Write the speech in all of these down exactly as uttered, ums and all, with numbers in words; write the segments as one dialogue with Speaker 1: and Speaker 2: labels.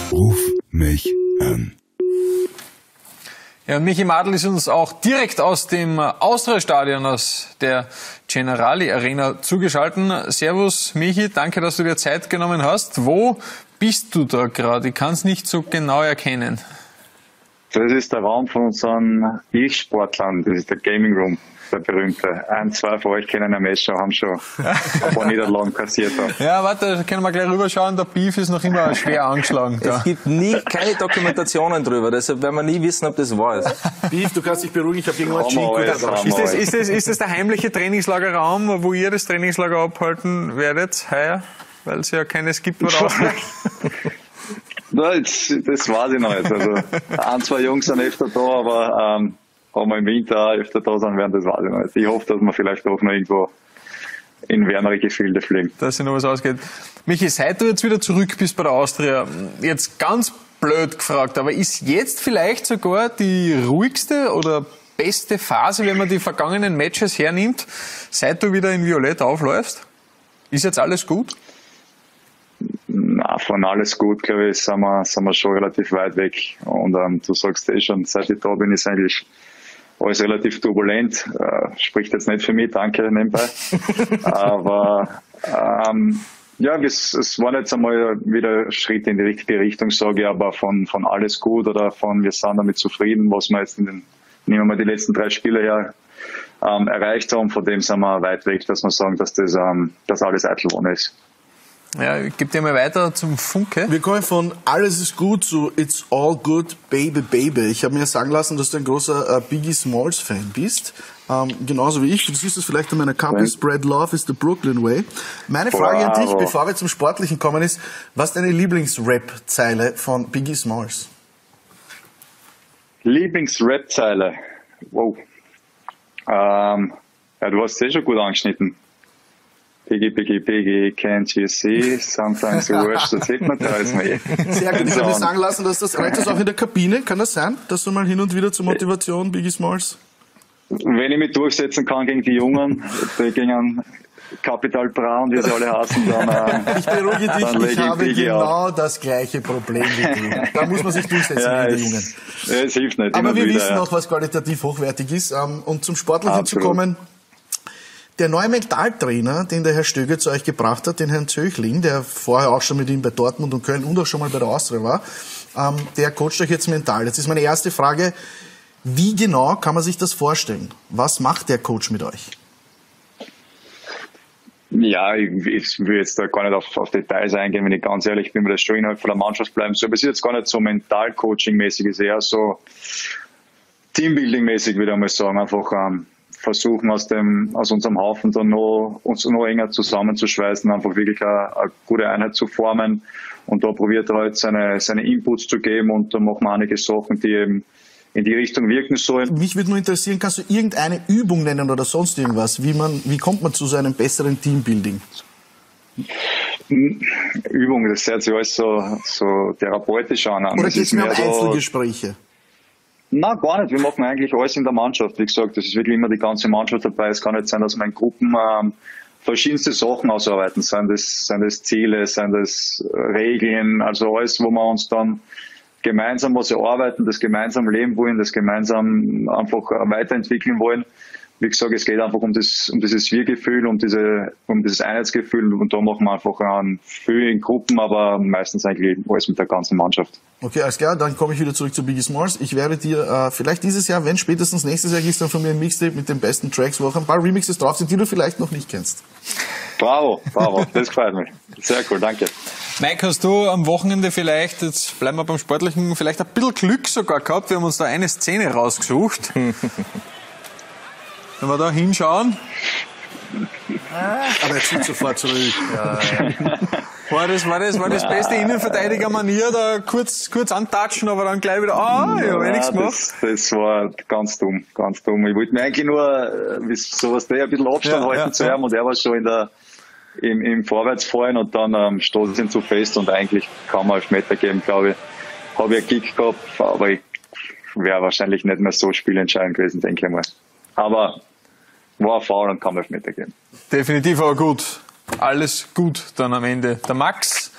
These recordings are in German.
Speaker 1: Ruf mich an.
Speaker 2: Ja, und Michi Madl ist uns auch direkt aus dem Austria-Stadion, aus der Generali Arena zugeschaltet. Servus Michi, danke, dass du dir Zeit genommen hast. Wo bist du da gerade? Ich kann es nicht so genau erkennen.
Speaker 3: Das ist der Raum von unseren E-Sportlern, das ist der Gaming Room, der berühmte. Ein, zwei von euch kennen ja schon, haben schon ein paar Niederlagen kassiert.
Speaker 2: Ja, warte, da können wir gleich rüberschauen, der Beef ist noch immer schwer angeschlagen. Da.
Speaker 4: Es gibt nie keine Dokumentationen drüber, deshalb werden wir nie wissen, ob das wahr ist.
Speaker 5: Beef, du kannst dich beruhigen, ich habe irgendwann Chico.
Speaker 2: Ist das, ist, das, ist das der heimliche Trainingslagerraum, wo ihr das Trainingslager abhalten werdet heuer? Weil es ja keines gibt, wo raus.
Speaker 3: Nein, das, das weiß ich noch nicht. Also, ein, zwei Jungs sind öfter da, aber ähm, wenn wir im Winter auch öfter da sein werden, das weiß ich noch nicht. Ich hoffe, dass wir vielleicht auch noch irgendwo in wärmere Gefilde fliegen.
Speaker 2: Dass sich noch was ausgeht. Michi, seit du jetzt wieder zurück bist bei der Austria, jetzt ganz blöd gefragt, aber ist jetzt vielleicht sogar die ruhigste oder beste Phase, wenn man die vergangenen Matches hernimmt, seit du wieder in Violett aufläufst? Ist jetzt alles gut?
Speaker 3: Na, von alles gut, glaube ich, sind wir, sind wir schon relativ weit weg. Und ähm, du sagst eh schon, seit ich da bin, ist eigentlich alles relativ turbulent. Äh, spricht jetzt nicht für mich, danke nebenbei. Aber ähm, ja, es, es waren jetzt einmal wieder Schritte in die richtige Richtung, sage ich, aber von, von alles gut oder von wir sind damit zufrieden, was wir jetzt in den, nehmen wir mal die letzten drei Spiele her, ähm, erreicht haben. Von dem sind wir weit weg, dass wir sagen, dass das, ähm, dass alles Eitelwohne ist.
Speaker 2: Ja, ich gebe dir mal weiter zum Funke.
Speaker 5: Wir kommen von alles ist gut zu It's all good, baby, baby. Ich habe mir sagen lassen, dass du ein großer äh, Biggie Smalls Fan bist. Ähm, genauso wie ich. Du siehst es vielleicht an meiner Kappe. Spread love is the Brooklyn way. Meine Frage wow. an dich, bevor wir zum Sportlichen kommen, ist, was ist deine Lieblings-Rap-Zeile von Biggie Smalls?
Speaker 3: Lieblings-Rap-Zeile? Wow. Ähm, ja, du hast es eh schon gut angeschnitten. Piggy, Piggy, Piggy, can't you see? Sometimes the worst that hypnotize me.
Speaker 5: Sehr gut, ich habe mir sagen lassen, dass das, reicht das auch in der Kabine? Kann das sein, dass du mal hin und wieder zur Motivation Biggie Smalls?
Speaker 3: Wenn ich mich durchsetzen kann gegen die Jungen, die gegen Capital Bra und wie sie alle heißen, dann äh,
Speaker 5: ich beruhige dich, ich habe
Speaker 3: Piggy
Speaker 5: genau
Speaker 3: auf.
Speaker 5: das gleiche Problem wie du. Da muss man sich durchsetzen
Speaker 3: ja,
Speaker 5: gegen die
Speaker 3: es,
Speaker 5: Jungen.
Speaker 3: Ja, es hilft nicht.
Speaker 5: Aber wir
Speaker 3: wieder,
Speaker 5: wissen
Speaker 3: ja.
Speaker 5: auch, was qualitativ hochwertig ist. Und zum Sportlichen
Speaker 3: Absolut.
Speaker 5: zu kommen, der neue Mentaltrainer, den der Herr Stöger zu euch gebracht hat, den Herrn Zöchling, der vorher auch schon mit ihm bei Dortmund und Köln und auch schon mal bei der Austria war, ähm, der coacht euch jetzt mental. Jetzt ist meine erste Frage, wie genau kann man sich das vorstellen? Was macht der Coach mit euch?
Speaker 3: Ja, ich, ich will jetzt da gar nicht auf, auf Details eingehen, wenn ich ganz ehrlich bin, weil das schon innerhalb von der Mannschaft bleiben soll. Aber es ist jetzt gar nicht so Mental-Coaching-mäßig, es ist eher so Teambuilding-mäßig, würde ich mal sagen. Einfach ähm, versuchen, aus dem, aus unserem Haufen dann noch, uns noch enger zusammenzuschweißen, einfach wirklich eine, eine gute Einheit zu formen. Und da probiert er halt seine, seine Inputs zu geben und da machen wir einige Sachen, die eben in die Richtung wirken sollen.
Speaker 5: Mich würde nur interessieren, kannst du irgendeine Übung nennen oder sonst irgendwas? Wie man, wie kommt man zu so einem besseren Teambuilding?
Speaker 3: Übung, das hört sich alles so, so therapeutisch an.
Speaker 5: Oder geht es mehr um Einzelgespräche?
Speaker 3: Nein, gar nicht. Wir machen eigentlich alles in der Mannschaft. Wie gesagt, das ist wirklich immer die ganze Mannschaft dabei. Es kann nicht sein, dass wir in Gruppen ähm, verschiedenste Sachen ausarbeiten. Seien das, seien das Ziele, seien das Regeln, also alles, wo wir uns dann gemeinsam was erarbeiten, das gemeinsam leben wollen, das gemeinsam einfach weiterentwickeln wollen. Wie gesagt, es geht einfach um das, um dieses Wir-Gefühl, um diese, um dieses Einheitsgefühl und da machen wir einfach an viel in Gruppen, aber meistens eigentlich alles mit der ganzen Mannschaft.
Speaker 5: Okay, alles klar, dann komme ich wieder zurück zu Biggie Smalls. Ich werde dir äh, vielleicht dieses Jahr, wenn spätestens nächstes Jahr gibt's dann von mir ein Mixtape mit den besten Tracks, wo auch ein paar Remixes drauf sind, die du vielleicht noch nicht kennst.
Speaker 3: Bravo, bravo, das gefällt mir. Sehr cool, danke.
Speaker 2: Mike, hast du am Wochenende vielleicht, jetzt bleiben wir beim Sportlichen, vielleicht ein bisschen Glück sogar gehabt? Wir haben uns da eine Szene rausgesucht. Wenn wir da hinschauen.
Speaker 5: Aber er zieht sofort zurück. Ja, ja.
Speaker 2: War das, war das, war das beste Innenverteidiger-Manier, da kurz, kurz antatschen, aber dann gleich wieder, ah, ich habe eh nichts gemacht.
Speaker 3: Das, das war ganz dumm, ganz dumm. Ich wollte mir eigentlich nur, wie sowas, der ein bisschen Abstand
Speaker 2: ja,
Speaker 3: halten
Speaker 2: ja,
Speaker 3: zu
Speaker 2: ja.
Speaker 3: haben und er war schon in der, im, im Vorwärtsfallen und dann ähm, stoßen sie ihn zu fest und eigentlich kann man Elfmeter geben, glaube ich. Habe ich einen Kick gehabt, aber ich wäre wahrscheinlich nicht mehr so spielentscheidend gewesen, denke ich mal. Aber war ein Foul und kann man Elfmeter geben.
Speaker 2: Definitiv, aber gut. Alles gut dann am Ende. Der Max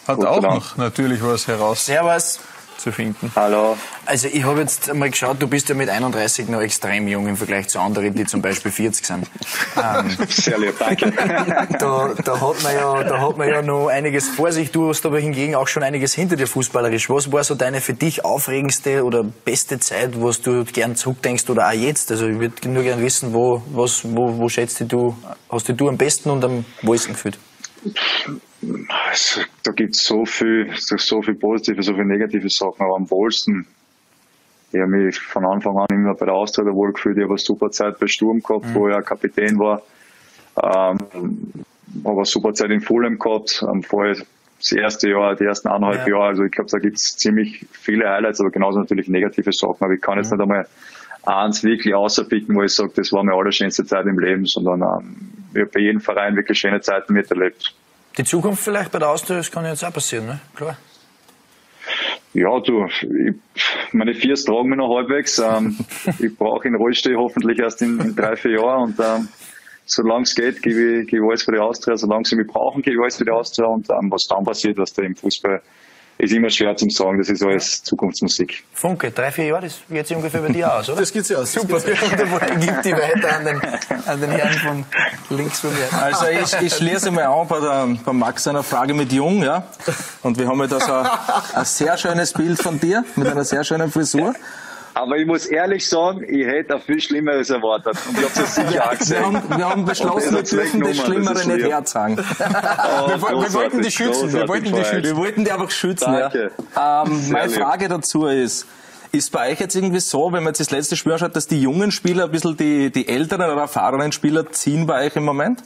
Speaker 2: hat
Speaker 3: Gott
Speaker 2: auch
Speaker 3: sei Dank.
Speaker 2: noch natürlich was
Speaker 6: Servus.
Speaker 2: herauszufinden.
Speaker 3: Hallo.
Speaker 6: Also ich habe jetzt mal geschaut, du bist ja mit einunddreißig noch extrem jung im Vergleich zu anderen, die zum Beispiel vierzig sind. Ähm,
Speaker 3: Sehr lieb, danke.
Speaker 6: da, da, hat man ja, da hat man ja noch einiges vor sich. Du hast aber hingegen auch schon einiges hinter dir fußballerisch. Was war so deine für dich aufregendste oder beste Zeit, was du gern zurückdenkst oder auch jetzt? Also ich würde nur gern wissen, wo, was, wo, wo schätzt du, hast dich du am besten und am wohlsten gefühlt?
Speaker 3: Also, da gibt es so viel, so viel positive, so viel negative Sachen, aber am wohlsten. Ich habe mich von Anfang an immer bei der Austria wohl gefühlt. Ich habe eine super Zeit bei Sturm gehabt, mhm. wo ich auch Kapitän war. Ähm, habe eine super Zeit in Fulham gehabt. Ähm, vorher das erste Jahr, die ersten eineinhalb ja. Jahre. Also ich glaube, da gibt es ziemlich viele Highlights, aber genauso natürlich negative Sachen. Aber ich kann jetzt mhm. nicht einmal eins wirklich außerpicken, wo ich sage, das war meine allerschönste Zeit im Leben, sondern ähm, ich habe bei jedem Verein wirklich schöne Zeiten miterlebt.
Speaker 6: Die Zukunft vielleicht bei der Austria, das kann jetzt auch passieren, ne? Klar.
Speaker 3: Ja, du, ich, meine Viers tragen mich noch halbwegs. Ähm, ich brauche einen Rollstuhl hoffentlich erst in, in drei, vier Jahren. Und ähm, solange es geht, gebe ich, gebe ich alles für die Austria. Solange sie mich brauchen, gebe ich alles für die Austria. Und ähm, was dann passiert, was da im Fußball, ist immer schwer zu sagen. Das ist alles Zukunftsmusik.
Speaker 6: Funke, drei, vier Jahre, das geht sich ungefähr bei dir aus, oder?
Speaker 5: Das geht sich aus.
Speaker 6: Super. Wunderbar. Gib die weiter an den, an den Herrn von links von mir.
Speaker 4: Also ich, ich schließe mal an bei, der, bei Max einer Frage mit Jung, ja. Und wir haben ja da so ein, ein sehr schönes Bild von dir mit einer sehr schönen Frisur.
Speaker 3: Aber ich muss ehrlich sagen, ich hätte viel Schlimmeres erwartet. Und ich habe es sicher auch gesehen.
Speaker 4: Wir haben, wir haben beschlossen, wir dürfen das Schlimmere das nicht herzagen.
Speaker 3: Oh,
Speaker 2: wir, wir wollten die schützen. Wir wollten die schützen.
Speaker 4: Wir wollten die einfach schützen.
Speaker 3: Danke.
Speaker 4: Ja. Ähm, meine
Speaker 3: lieb.
Speaker 4: Frage dazu ist, ist bei euch jetzt irgendwie so, wenn man jetzt das letzte Spiel anschaut, dass die jungen Spieler ein bisschen die, die älteren oder erfahrenen Spieler ziehen bei euch im Moment?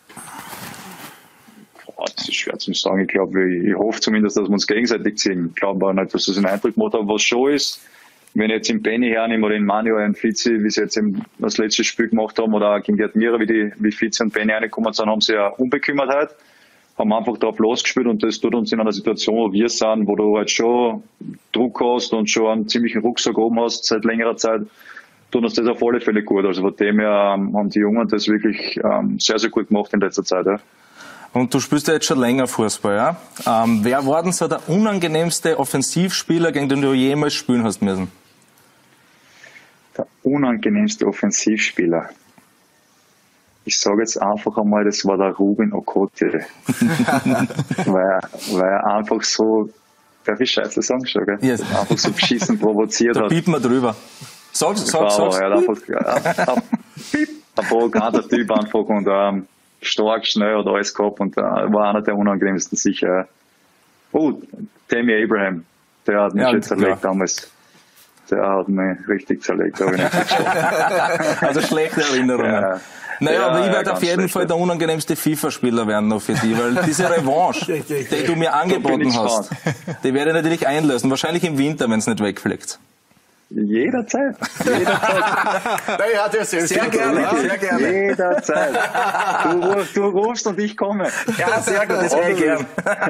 Speaker 3: Oh, das ist schwer zu sagen. Ich glaube, ich, ich hoffe zumindest, dass wir uns gegenseitig ziehen. Ich glaube aber nicht, dass das einen Eindruck gemacht hat, was schon ist. Wenn ich jetzt im Benny hernehme oder in Manuel und Fizi, wie sie jetzt eben das letzte Spiel gemacht haben, oder gegen die Admira, wie die, wie Fizi und Benny reingekommen sind, haben sie ja Unbekümmertheit, haben einfach drauf losgespielt und das tut uns in einer Situation, wo wir sind, wo du halt schon Druck hast und schon einen ziemlichen Rucksack oben hast seit längerer Zeit, tut uns das auf alle Fälle gut. Also von dem her ähm, haben die Jungen das wirklich ähm, sehr, sehr gut gemacht in letzter Zeit. Ja.
Speaker 4: Und du spielst ja jetzt schon länger Fußball, ja? Ähm, wer war denn so der unangenehmste Offensivspieler, gegen den du jemals spielen hast müssen?
Speaker 3: Der unangenehmste Offensivspieler. Ich sage jetzt einfach einmal, das war der Ruben Okoti. weil, weil er einfach so, darf ich Scheiße sagen schon, gell?
Speaker 4: Yes.
Speaker 3: Einfach so beschissen provoziert
Speaker 4: da
Speaker 3: hat.
Speaker 4: Da piept man drüber. Sag's, sag's, sag's.
Speaker 3: Er hat einfach, ein, ein provokanter Typ einfach und ähm, stark, schnell hat alles gehabt und äh, war einer der unangenehmsten sicher. Oh, Tammy Abraham, der hat mich
Speaker 4: ja,
Speaker 3: jetzt erlegt
Speaker 4: klar.
Speaker 3: damals. Der hat mich richtig zerlegt, habe ich nicht verstanden.
Speaker 4: Also schlechte Erinnerungen. Ja. Naja,
Speaker 3: ja,
Speaker 4: aber ich
Speaker 3: ja,
Speaker 4: werde auf jeden
Speaker 3: schlecht,
Speaker 4: Fall der unangenehmste FIFA-Spieler werden noch für dich, weil diese Revanche, die du mir angeboten hast, die werde ich natürlich einlösen. Wahrscheinlich im Winter, wenn es nicht wegfliegt.
Speaker 3: Jederzeit. Jederzeit.
Speaker 5: Naja, der sehr,
Speaker 6: sehr gerne, sehr gerne.
Speaker 3: Jederzeit. Du rufst, du rufst und ich komme.
Speaker 6: Ja, sehr gut, das wäre ich gern.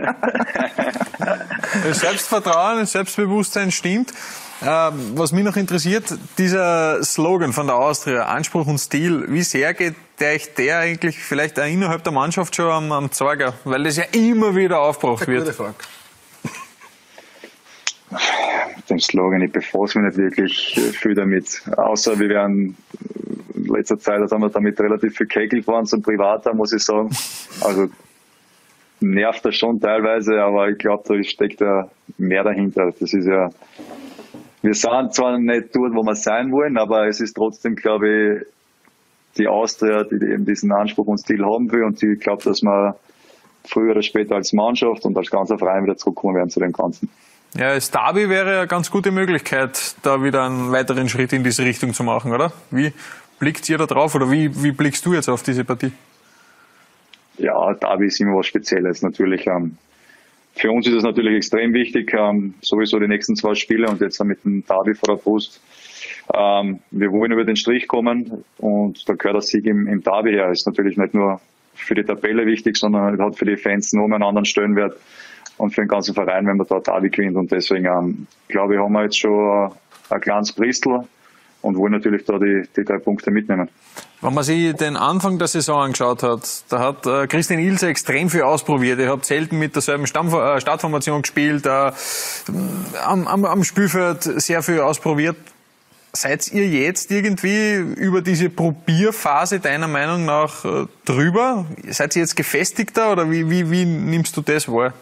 Speaker 2: Selbstvertrauen, das Selbstbewusstsein stimmt. Ähm, was mich noch interessiert, dieser Slogan von der Austria, Anspruch und Stil, wie sehr geht euch der eigentlich vielleicht auch innerhalb der Mannschaft schon am, am Zeiger? Weil das ja immer wieder aufgebracht wird.
Speaker 5: Gute Frage.
Speaker 3: Mit dem Slogan, ich befasse mich nicht wirklich viel damit. Außer wir werden in letzter Zeit, also haben wir damit relativ viel Kegel fahren zum Privater, muss ich sagen. Also nervt das schon teilweise, aber ich glaube, da steckt ja mehr dahinter. Das ist ja, wir sind zwar nicht dort, wo wir sein wollen, aber es ist trotzdem, glaube ich, die Austria, die eben diesen Anspruch und Stil haben will und die glaubt, dass wir früher oder später als Mannschaft und als ganzer Verein wieder zurückkommen werden zu dem Ganzen.
Speaker 2: Ja, das Derby wäre eine ganz gute Möglichkeit, da wieder einen weiteren Schritt in diese Richtung zu machen, oder? Wie blickt ihr da drauf oder wie, wie blickst du jetzt auf diese Partie?
Speaker 3: Ja, Derby ist immer was Spezielles. Natürlich, ähm, für uns ist es natürlich extrem wichtig, ähm, sowieso die nächsten zwei Spiele und jetzt mit dem Derby vor der Brust. Ähm, wir wollen über den Strich kommen und da gehört der Sieg im, im Derby her. Ist natürlich nicht nur für die Tabelle wichtig, sondern hat für die Fans noch einen anderen Stellenwert und für den ganzen Verein, wenn man da Derby gewinnt. Und deswegen, ähm, glaube ich, haben wir jetzt schon ein kleines Bristol und wollen natürlich da die, die drei Punkte mitnehmen.
Speaker 2: Wenn man sich den Anfang der Saison angeschaut hat, da hat äh, Christian Ilse extrem viel ausprobiert. Ihr habt selten mit derselben Stamm, äh, Startformation gespielt, äh, am, am, am Spielfeld sehr viel ausprobiert. Seid ihr jetzt irgendwie über diese Probierphase deiner Meinung nach äh, drüber? Seid ihr jetzt gefestigter oder wie, wie, wie nimmst du das wahr?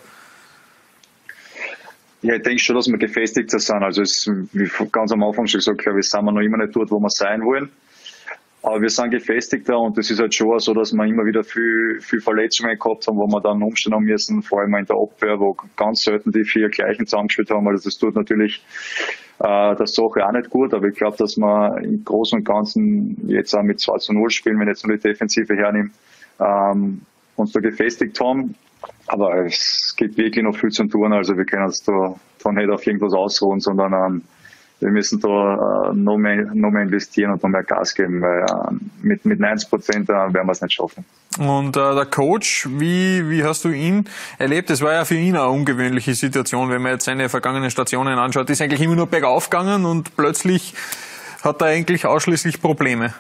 Speaker 3: Ja, ich denke schon, dass wir gefestigter sind. Also es, wie ganz am Anfang schon gesagt, glaube ich, sind wir noch immer nicht dort, wo wir sein wollen. Aber wir sind gefestigter und es ist halt schon so, dass wir immer wieder viel, viel Verletzungen gehabt haben, wo wir dann umstellen müssen, vor allem in der Abwehr, wo ganz selten die vier gleichen zusammengespielt haben. Also das tut natürlich äh, der Sache auch nicht gut, aber ich glaube, dass wir im Großen und Ganzen jetzt auch mit zwei zu null spielen, wenn ich jetzt nur die Defensive hernehme, ähm, uns da gefestigt haben. Aber es gibt wirklich noch viel zu tun, also wir können uns da, da nicht auf irgendwas ausruhen, sondern ähm, wir müssen da äh, noch, mehr, noch mehr investieren und noch mehr Gas geben, weil äh, mit, mit neunzig Prozent äh, werden wir es nicht schaffen.
Speaker 2: Und äh, der Coach, wie, wie hast du ihn erlebt? Das war ja für ihn eine ungewöhnliche Situation, wenn man jetzt seine vergangenen Stationen anschaut. Ist eigentlich immer nur bergauf gegangen und plötzlich hat er eigentlich ausschließlich Probleme.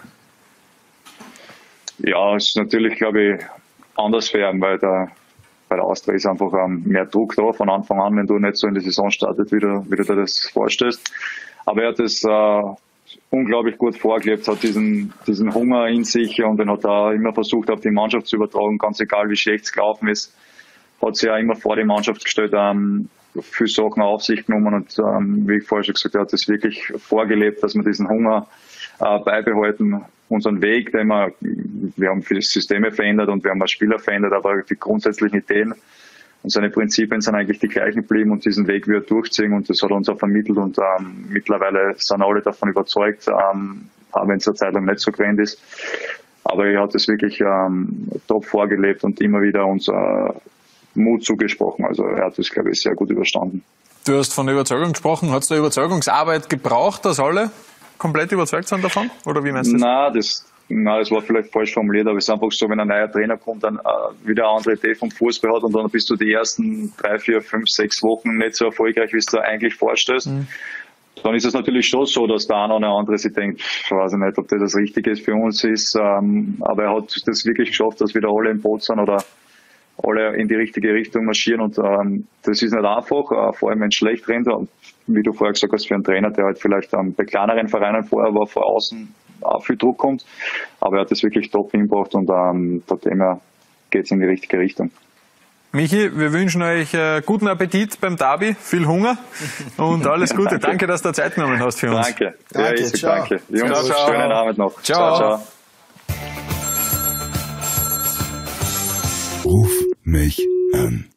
Speaker 3: Ja, es ist natürlich, glaube ich, anders für ihn, weil der Bei der Austria ist einfach ähm, mehr Druck da von Anfang an, wenn du nicht so in die Saison startet, wie du, wie du dir das vorstellst. Aber er hat das äh, unglaublich gut vorgelebt, hat diesen, diesen Hunger in sich und den hat er immer versucht, auf die Mannschaft zu übertragen, ganz egal wie schlecht es gelaufen ist. Hat sich ja immer vor die Mannschaft gestellt, ähm, viele Sachen auf sich genommen und ähm, wie ich vorher schon gesagt habe, hat das wirklich vorgelebt, dass wir diesen Hunger äh, beibehalten. Unseren Weg, den wir, wir haben viele Systeme verändert und wir haben auch Spieler verändert, aber die grundsätzlichen Ideen und seine Prinzipien sind eigentlich die gleichen geblieben und diesen Weg wird durchziehen und das hat er uns auch vermittelt und ähm, mittlerweile sind alle davon überzeugt, ähm, auch wenn es eine Zeit lang nicht so grand ist. Aber er hat es wirklich ähm, top vorgelebt und immer wieder uns äh, Mut zugesprochen. Also er hat das, glaube ich, sehr gut überstanden.
Speaker 2: Du hast von Überzeugung gesprochen. Hat es da Überzeugungsarbeit gebraucht, dass alle komplett überzeugt sind davon? Oder wie meinst du das?
Speaker 3: Nein, das, nein, das war vielleicht falsch formuliert, aber es ist einfach so, wenn ein neuer Trainer kommt, dann äh, wieder eine andere Idee vom Fußball hat und dann bist du die ersten drei, vier, fünf, sechs Wochen nicht so erfolgreich, wie es du eigentlich vorstellst. Mhm. Dann ist es natürlich schon so, dass der eine oder andere sich denkt, ich weiß nicht, ob das das Richtige für uns ist, ähm, aber er hat das wirklich geschafft, dass wieder alle im Boot sind oder alle in die richtige Richtung marschieren und ähm, das ist nicht einfach, äh, vor allem wenn es schlecht rennt. Und wie du vorher gesagt hast, für einen Trainer, der halt vielleicht ähm, bei kleineren Vereinen vorher war, vor außen auch viel Druck kommt, aber er hat das wirklich top hingebracht und ähm, von dem her geht es in die richtige Richtung.
Speaker 2: Michi, wir wünschen euch äh, guten Appetit beim Derby, viel Hunger und alles Gute. Danke. Danke, dass du Zeit genommen hast für uns.
Speaker 3: Danke.
Speaker 5: Danke,
Speaker 3: ja, ich
Speaker 5: ciao.
Speaker 3: danke. Jungs,
Speaker 2: ciao, ciao.
Speaker 3: Schönen Abend noch.
Speaker 2: Ciao.
Speaker 3: Ciao, ciao.
Speaker 1: Ruf mich an.